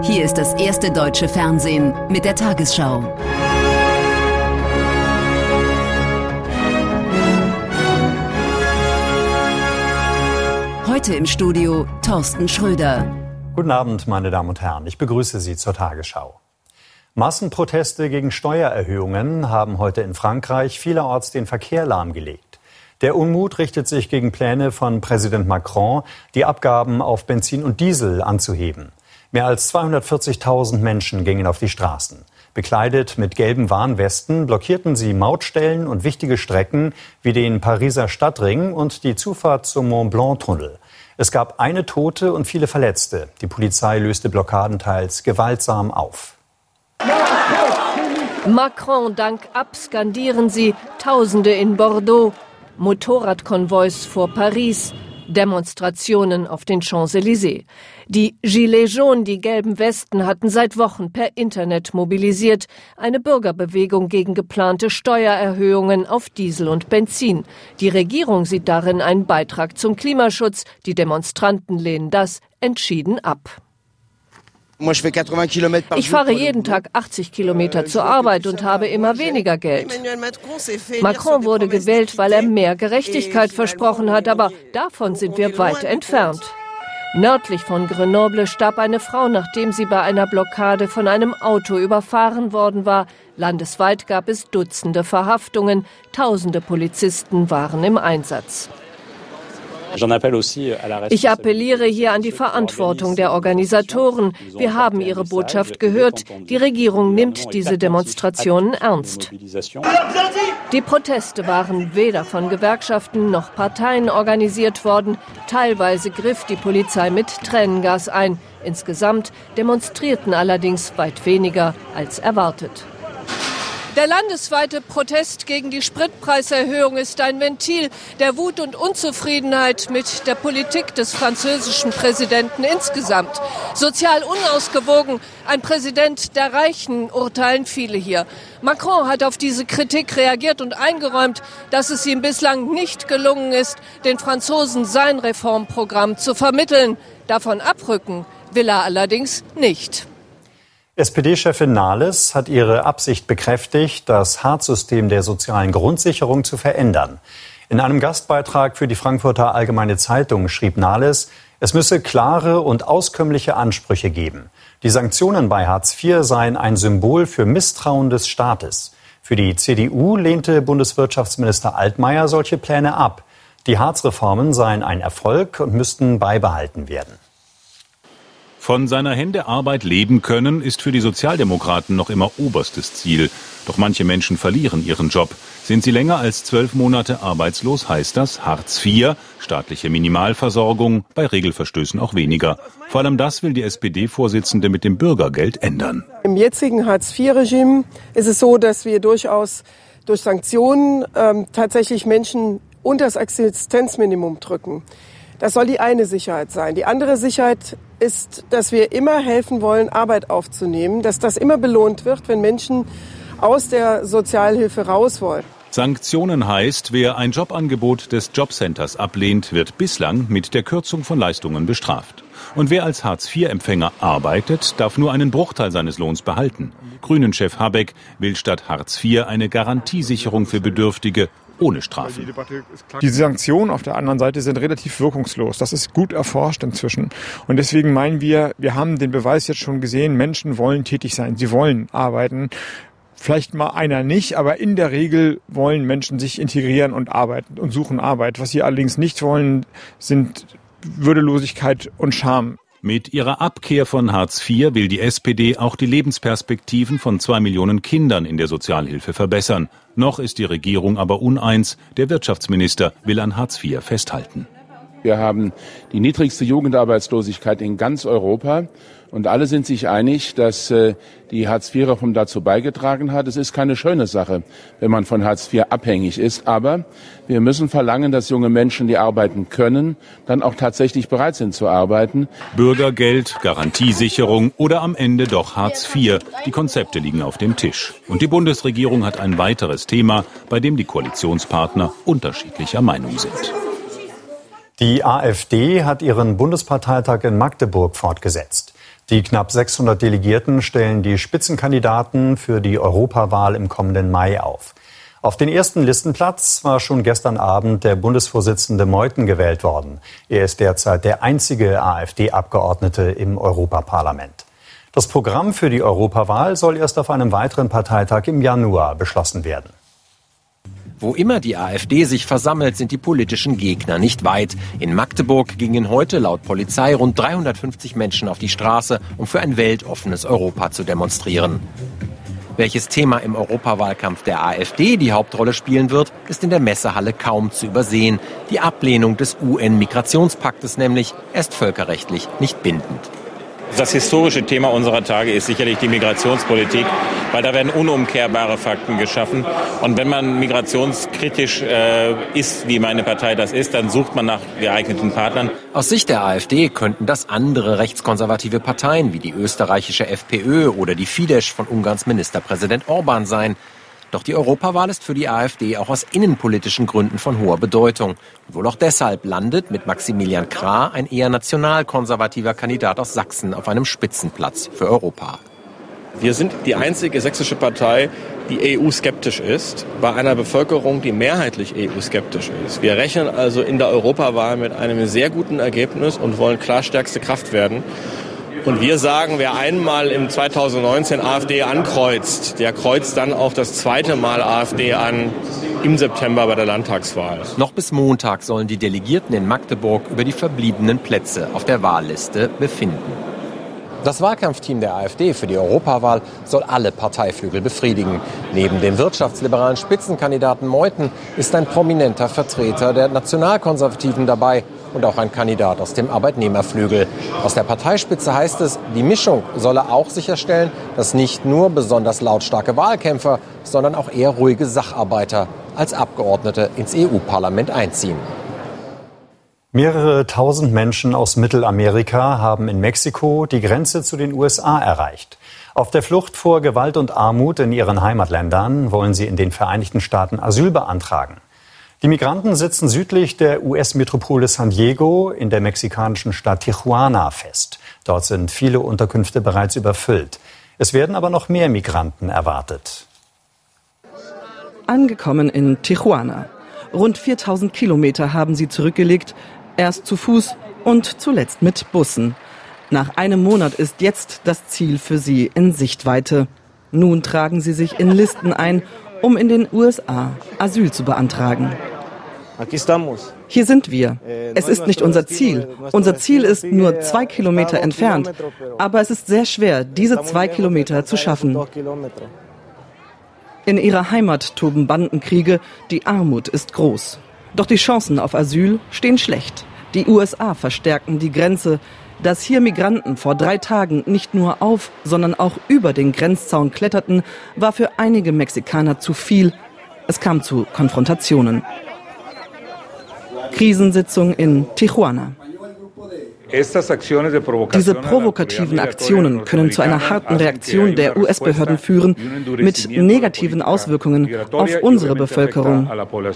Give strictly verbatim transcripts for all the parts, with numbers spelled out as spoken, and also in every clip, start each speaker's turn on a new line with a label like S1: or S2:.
S1: Hier ist das erste deutsche Fernsehen mit der Tagesschau. Heute im Studio Thorsten Schröder.
S2: Guten Abend, meine Damen und Herren. Ich begrüße Sie zur Tagesschau. Massenproteste gegen Steuererhöhungen haben heute in Frankreich vielerorts den Verkehr lahmgelegt. Der Unmut richtet sich gegen Pläne von Präsident Macron, die Abgaben auf Benzin und Diesel anzuheben. Mehr als zweihundertvierzigtausend Menschen gingen auf die Straßen. Bekleidet mit gelben Warnwesten blockierten sie Mautstellen und wichtige Strecken wie den Pariser Stadtring und die Zufahrt zum Mont-Blanc-Tunnel. Es gab eine Tote und viele Verletzte. Die Polizei löste Blockaden teils gewaltsam auf.
S3: Macron dank ab, skandieren sie Tausende in Bordeaux. Motorradkonvois vor Paris. Demonstrationen auf den Champs-Élysées. Die Gilets jaunes, die gelben Westen, hatten seit Wochen per Internet mobilisiert. Eine Bürgerbewegung gegen geplante Steuererhöhungen auf Diesel und Benzin. Die Regierung sieht darin einen Beitrag zum Klimaschutz. Die Demonstranten lehnen das entschieden ab. Ich fahre jeden Tag achtzig Kilometer zur Arbeit und habe immer weniger Geld. Macron wurde gewählt, weil er mehr Gerechtigkeit versprochen hat, aber davon sind wir weit entfernt. Nördlich von Grenoble starb eine Frau, nachdem sie bei einer Blockade von einem Auto überfahren worden war. Landesweit gab es Dutzende Verhaftungen. Tausende Polizisten waren im Einsatz. Ich appelliere hier an die Verantwortung der Organisatoren. Wir haben ihre Botschaft gehört. Die Regierung nimmt diese Demonstrationen ernst. Die Proteste waren weder von Gewerkschaften noch Parteien organisiert worden. Teilweise griff die Polizei mit Tränengas ein. Insgesamt demonstrierten allerdings weit weniger als erwartet. Der landesweite Protest gegen die Spritpreiserhöhung ist ein Ventil der Wut und Unzufriedenheit mit der Politik des französischen Präsidenten insgesamt. Sozial unausgewogen, ein Präsident der Reichen, urteilen viele hier. Macron hat auf diese Kritik reagiert und eingeräumt, dass es ihm bislang nicht gelungen ist, den Franzosen sein Reformprogramm zu vermitteln. Davon abrücken will er allerdings nicht.
S2: S P D-Chefin Nahles hat ihre Absicht bekräftigt, das Hartz-System der sozialen Grundsicherung zu verändern. In einem Gastbeitrag für die Frankfurter Allgemeine Zeitung schrieb Nahles, es müsse klare und auskömmliche Ansprüche geben. Die Sanktionen bei Hartz vier seien ein Symbol für Misstrauen des Staates. Für die C D U lehnte Bundeswirtschaftsminister Altmaier solche Pläne ab. Die Hartz-Reformen seien ein Erfolg und müssten beibehalten werden.
S4: Von seiner Hände Arbeit leben können, ist für die Sozialdemokraten noch immer oberstes Ziel. Doch manche Menschen verlieren ihren Job. Sind sie länger als zwölf Monate arbeitslos, heißt das Hartz vier, staatliche Minimalversorgung, bei Regelverstößen auch weniger. Vor allem das will die S P D-Vorsitzende mit dem Bürgergeld ändern.
S5: Im jetzigen Hartz vier Regime ist es so, dass wir durchaus durch Sanktionen ähm, tatsächlich Menschen unter das Existenzminimum drücken. Das soll die eine Sicherheit sein. Die andere Sicherheit ist, dass wir immer helfen wollen, Arbeit aufzunehmen, dass das immer belohnt wird, wenn Menschen aus der Sozialhilfe raus wollen.
S4: Sanktionen heißt, wer ein Jobangebot des Jobcenters ablehnt, wird bislang mit der Kürzung von Leistungen bestraft. Und wer als Hartz vier Empfänger arbeitet, darf nur einen Bruchteil seines Lohns behalten. Grünen-Chef Habeck will statt Hartz vier eine Garantiesicherung für Bedürftige ohne Strafen.
S6: Die Sanktionen auf der anderen Seite sind relativ wirkungslos. Das ist gut erforscht inzwischen. Und deswegen meinen wir, wir haben den Beweis jetzt schon gesehen, Menschen wollen tätig sein, sie wollen arbeiten. Vielleicht mal einer nicht, aber in der Regel wollen Menschen sich integrieren und arbeiten und suchen Arbeit. Was sie allerdings nicht wollen, sind Würdelosigkeit und Scham.
S4: Mit ihrer Abkehr von Hartz vier will die S P D auch die Lebensperspektiven von zwei Millionen Kindern in der Sozialhilfe verbessern. Noch ist die Regierung aber uneins. Der Wirtschaftsminister will an Hartz vier festhalten.
S7: Wir haben die niedrigste Jugendarbeitslosigkeit in ganz Europa. Und alle sind sich einig, dass äh, die Hartz vier Reform dazu beigetragen hat. Es ist keine schöne Sache, wenn man von Hartz vier abhängig ist. Aber wir müssen verlangen, dass junge Menschen, die arbeiten können, dann auch tatsächlich bereit sind zu arbeiten.
S4: Bürgergeld, Garantiesicherung oder am Ende doch Hartz vier. Die Konzepte liegen auf dem Tisch. Und die Bundesregierung hat ein weiteres Thema, bei dem die Koalitionspartner unterschiedlicher Meinung sind.
S2: Die AfD hat ihren Bundesparteitag in Magdeburg fortgesetzt. Die knapp sechshundert Delegierten stellen die Spitzenkandidaten für die Europawahl im kommenden Mai auf. Auf den ersten Listenplatz war schon gestern Abend der Bundesvorsitzende Meuthen gewählt worden. Er ist derzeit der einzige AfD-Abgeordnete im Europaparlament. Das Programm für die Europawahl soll erst auf einem weiteren Parteitag im Januar beschlossen werden.
S8: Wo immer die AfD sich versammelt, sind die politischen Gegner nicht weit. In Magdeburg gingen heute laut Polizei rund dreihundertfünfzig Menschen auf die Straße, um für ein weltoffenes Europa zu demonstrieren. Welches Thema im Europawahlkampf der AfD die Hauptrolle spielen wird, ist in der Messehalle kaum zu übersehen. Die Ablehnung des U N-Migrationspaktes nämlich, er ist völkerrechtlich nicht bindend.
S9: Das historische Thema unserer Tage ist sicherlich die Migrationspolitik, weil da werden unumkehrbare Fakten geschaffen. Und wenn man migrationskritisch äh, ist, wie meine Partei das ist, dann sucht man nach geeigneten Partnern.
S8: Aus Sicht der AfD könnten das andere rechtskonservative Parteien wie die österreichische FPÖ oder die Fidesz von Ungarns Ministerpräsident Orban sein. Doch die Europawahl ist für die AfD auch aus innenpolitischen Gründen von hoher Bedeutung. Und wohl auch deshalb landet mit Maximilian Krah ein eher nationalkonservativer Kandidat aus Sachsen auf einem Spitzenplatz für Europa.
S10: Wir sind die einzige sächsische Partei, die E U-skeptisch ist, bei einer Bevölkerung, die mehrheitlich E U-skeptisch ist. Wir rechnen also in der Europawahl mit einem sehr guten Ergebnis und wollen klar stärkste Kraft werden. Und wir sagen, wer einmal im zweitausendneunzehn AfD ankreuzt, der kreuzt dann auch das zweite Mal AfD an im September bei der Landtagswahl.
S8: Noch bis Montag sollen die Delegierten in Magdeburg über die verbliebenen Plätze auf der Wahlliste befinden. Das Wahlkampfteam der AfD für die Europawahl soll alle Parteiflügel befriedigen. Neben dem wirtschaftsliberalen Spitzenkandidaten Meuthen ist ein prominenter Vertreter der Nationalkonservativen dabei und auch ein Kandidat aus dem Arbeitnehmerflügel. Aus der Parteispitze heißt es, die Mischung solle auch sicherstellen, dass nicht nur besonders lautstarke Wahlkämpfer, sondern auch eher ruhige Sacharbeiter als Abgeordnete ins E U-Parlament einziehen.
S2: Mehrere tausend Menschen aus Mittelamerika haben in Mexiko die Grenze zu den U S A erreicht. Auf der Flucht vor Gewalt und Armut in ihren Heimatländern wollen sie in den Vereinigten Staaten Asyl beantragen. Die Migranten sitzen südlich der U S-Metropole San Diego in der mexikanischen Stadt Tijuana fest. Dort sind viele Unterkünfte bereits überfüllt. Es werden aber noch mehr Migranten erwartet.
S11: Angekommen in Tijuana. Rund viertausend Kilometer haben sie zurückgelegt. Erst zu Fuß und zuletzt mit Bussen. Nach einem Monat ist jetzt das Ziel für sie in Sichtweite. Nun tragen sie sich in Listen ein, um in den U S A Asyl zu beantragen. Hier sind wir. Es ist nicht unser Ziel. Unser Ziel ist nur zwei Kilometer entfernt. Aber es ist sehr schwer, diese zwei Kilometer zu schaffen. In ihrer Heimat toben Bandenkriege. Die Armut ist groß. Doch die Chancen auf Asyl stehen schlecht. Die U S A verstärken die Grenze. Dass hier Migranten vor drei Tagen nicht nur auf, sondern auch über den Grenzzaun kletterten, war für einige Mexikaner zu viel. Es kam zu Konfrontationen. Krisensitzung in Tijuana. Diese provokativen Aktionen können zu einer harten Reaktion der U S-Behörden führen, mit negativen Auswirkungen auf unsere Bevölkerung.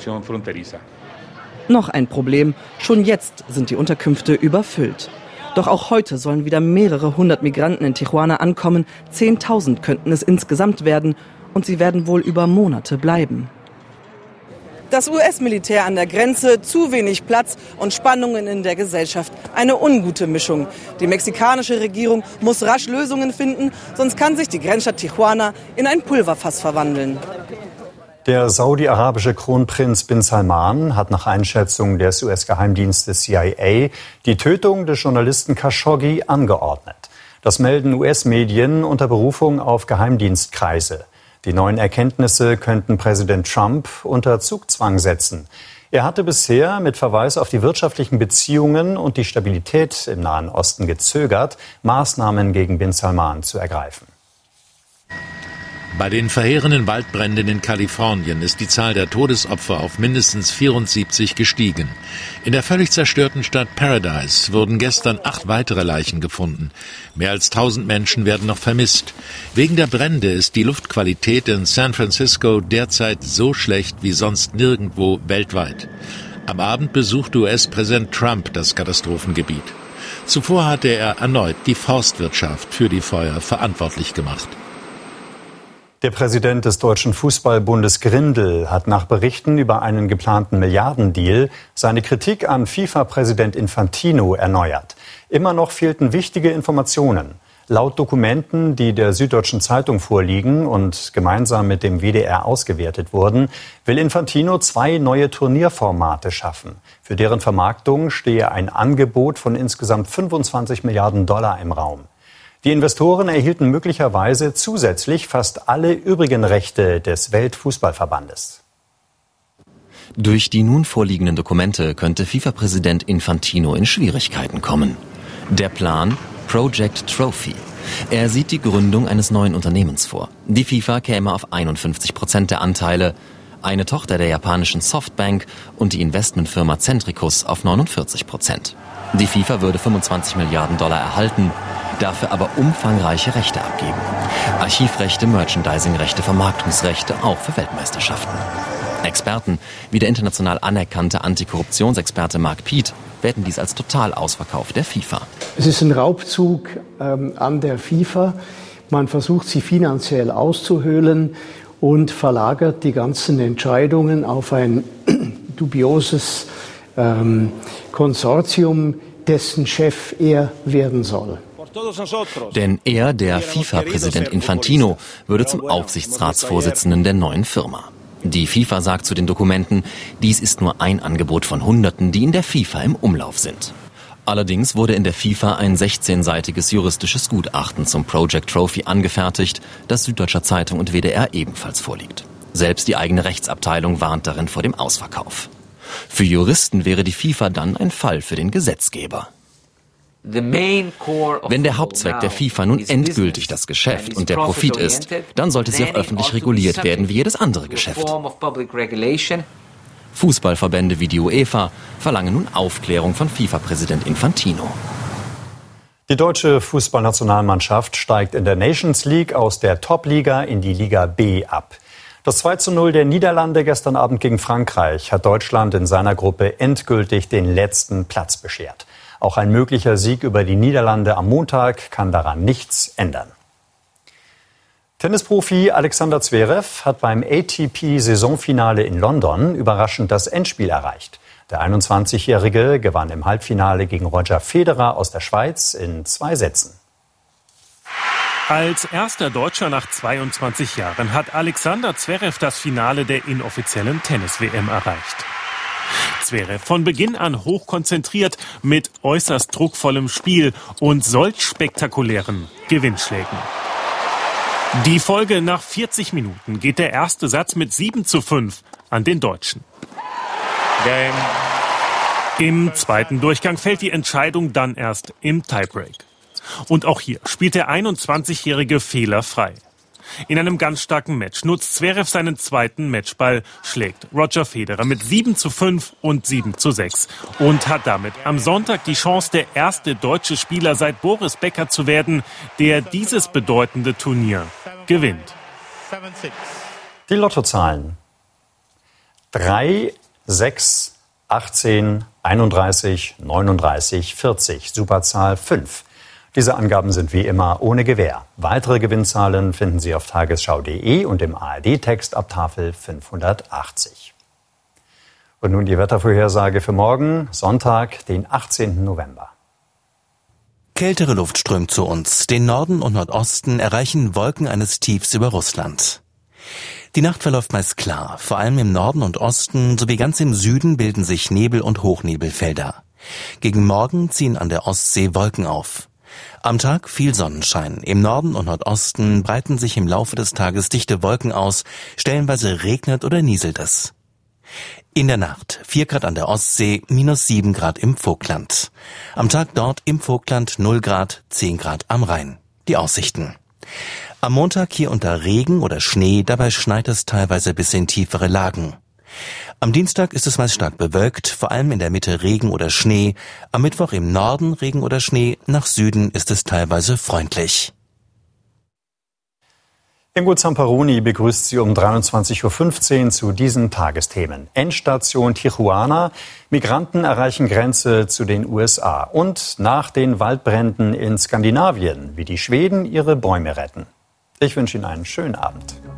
S11: Noch ein Problem. Schon jetzt sind die Unterkünfte überfüllt. Doch auch heute sollen wieder mehrere hundert Migranten in Tijuana ankommen. Zehntausend könnten es insgesamt werden. Und sie werden wohl über Monate bleiben. Das U S-Militär an der Grenze, zu wenig Platz und Spannungen in der Gesellschaft. Eine ungute Mischung. Die mexikanische Regierung muss rasch Lösungen finden, sonst kann sich die Grenzstadt Tijuana in ein Pulverfass verwandeln.
S2: Der saudi-arabische Kronprinz bin Salman hat nach Einschätzung des U S-Geheimdienstes C I A die Tötung des Journalisten Khashoggi angeordnet. Das melden U S-Medien unter Berufung auf Geheimdienstkreise. Die neuen Erkenntnisse könnten Präsident Trump unter Zugzwang setzen. Er hatte bisher mit Verweis auf die wirtschaftlichen Beziehungen und die Stabilität im Nahen Osten gezögert, Maßnahmen gegen bin Salman zu ergreifen.
S12: Bei den verheerenden Waldbränden in Kalifornien ist die Zahl der Todesopfer auf mindestens vierundsiebzig gestiegen. In der völlig zerstörten Stadt Paradise wurden gestern acht weitere Leichen gefunden. Mehr als tausend Menschen werden noch vermisst. Wegen der Brände ist die Luftqualität in San Francisco derzeit so schlecht wie sonst nirgendwo weltweit. Am Abend besuchte U S-Präsident Trump das Katastrophengebiet. Zuvor hatte er erneut die Forstwirtschaft für die Feuer verantwortlich gemacht.
S2: Der Präsident des Deutschen Fußballbundes Grindel hat nach Berichten über einen geplanten Milliardendeal seine Kritik an FIFA-Präsident Infantino erneuert. Immer noch fehlten wichtige Informationen. Laut Dokumenten, die der Süddeutschen Zeitung vorliegen und gemeinsam mit dem W D R ausgewertet wurden, will Infantino zwei neue Turnierformate schaffen. Für deren Vermarktung stehe ein Angebot von insgesamt fünfundzwanzig Milliarden Dollar im Raum. Die Investoren erhielten möglicherweise zusätzlich fast alle übrigen Rechte des Weltfußballverbandes.
S13: Durch die nun vorliegenden Dokumente könnte FIFA-Präsident Infantino in Schwierigkeiten kommen. Der Plan: Project Trophy. Er sieht die Gründung eines neuen Unternehmens vor. Die FIFA käme auf einundfünfzig Prozent der Anteile, eine Tochter der japanischen Softbank und die Investmentfirma Centricus auf neunundvierzig Prozent. Die FIFA würde fünfundzwanzig Milliarden Dollar erhalten, dafür aber umfangreiche Rechte abgeben. Archivrechte, Merchandisingrechte, Vermarktungsrechte, auch für Weltmeisterschaften. Experten, wie der international anerkannte Antikorruptionsexperte Mark Piet, werten dies als Totalausverkauf der FIFA.
S14: Es ist ein Raubzug ähm, an der FIFA. Man versucht, sie finanziell auszuhöhlen und verlagert die ganzen Entscheidungen auf ein dubioses ähm, Konsortium, dessen Chef er werden soll.
S13: Denn er, der FIFA-Präsident Infantino, würde zum Aufsichtsratsvorsitzenden der neuen Firma. Die FIFA sagt zu den Dokumenten, dies ist nur ein Angebot von Hunderten, die in der FIFA im Umlauf sind. Allerdings wurde in der FIFA ein sechzehnseitiges juristisches Gutachten zum Project Trophy angefertigt, das Süddeutscher Zeitung und W D R ebenfalls vorliegt. Selbst die eigene Rechtsabteilung warnt darin vor dem Ausverkauf. Für Juristen wäre die FIFA dann ein Fall für den Gesetzgeber. Wenn der Hauptzweck der FIFA nun endgültig das Geschäft und der Profit ist, dann sollte sie auch öffentlich reguliert werden wie jedes andere Geschäft. Fußballverbände wie die UEFA verlangen nun Aufklärung von FIFA-Präsident Infantino.
S2: Die deutsche Fußballnationalmannschaft steigt in der Nations League aus der Top-Liga in die Liga B ab. Das zwei zu null der Niederlande gestern Abend gegen Frankreich hat Deutschland in seiner Gruppe endgültig den letzten Platz beschert. Auch ein möglicher Sieg über die Niederlande am Montag kann daran nichts ändern. Tennisprofi Alexander Zverev hat beim A T P-Saisonfinale in London überraschend das Endspiel erreicht. Der einundzwanzigjährige gewann im Halbfinale gegen Roger Federer aus der Schweiz in zwei Sätzen.
S15: Als erster Deutscher nach zweiundzwanzig Jahren hat Alexander Zverev das Finale der inoffiziellen Tennis-W M erreicht. Zverev von Beginn an hochkonzentriert mit äußerst druckvollem Spiel und solch spektakulären Gewinnschlägen. Die Folge: nach vierzig Minuten geht der erste Satz mit sieben zu fünf an den Deutschen. Game. Im zweiten Durchgang fällt die Entscheidung dann erst im Tiebreak. Und auch hier spielt der einundzwanzigjährige fehlerfrei. In einem ganz starken Match nutzt Zverev seinen zweiten Matchball, schlägt Roger Federer mit sieben zu fünf und sieben zu sechs und hat damit am Sonntag die Chance, der erste deutsche Spieler seit Boris Becker zu werden, der dieses bedeutende Turnier gewinnt.
S2: Die Lottozahlen: drei, sechs, achtzehn, einunddreißig, neununddreißig, vierzig, Superzahl fünf. Diese Angaben sind wie immer ohne Gewähr. Weitere Gewinnzahlen finden Sie auf tagesschau punkt de und im A R D-Text ab Tafel fünfhundertachtzig. Und nun die Wettervorhersage für morgen, Sonntag, den achtzehnten November.
S16: Kältere Luft strömt zu uns. Den Norden und Nordosten erreichen Wolken eines Tiefs über Russland. Die Nacht verläuft meist klar. Vor allem im Norden und Osten sowie ganz im Süden bilden sich Nebel- und Hochnebelfelder. Gegen Morgen ziehen an der Ostsee Wolken auf. Am Tag viel Sonnenschein. Im Norden und Nordosten breiten sich im Laufe des Tages dichte Wolken aus. Stellenweise regnet oder nieselt es. In der Nacht vier Grad an der Ostsee, minus sieben Grad im Vogtland. Am Tag dort im Vogtland null Grad, zehn Grad am Rhein. Die Aussichten: Am Montag hier unter Regen oder Schnee, dabei schneit es teilweise bis in tiefere Lagen. Am Dienstag ist es meist stark bewölkt, vor allem in der Mitte Regen oder Schnee. Am Mittwoch im Norden Regen oder Schnee, nach Süden ist es teilweise freundlich.
S2: Ingo Zamperoni begrüßt Sie um dreiundzwanzig Uhr fünfzehn zu diesen Tagesthemen. Endstation Tijuana, Migranten erreichen Grenze zu den U S A. Und nach den Waldbränden in Skandinavien, wie die Schweden ihre Bäume retten. Ich wünsche Ihnen einen schönen Abend.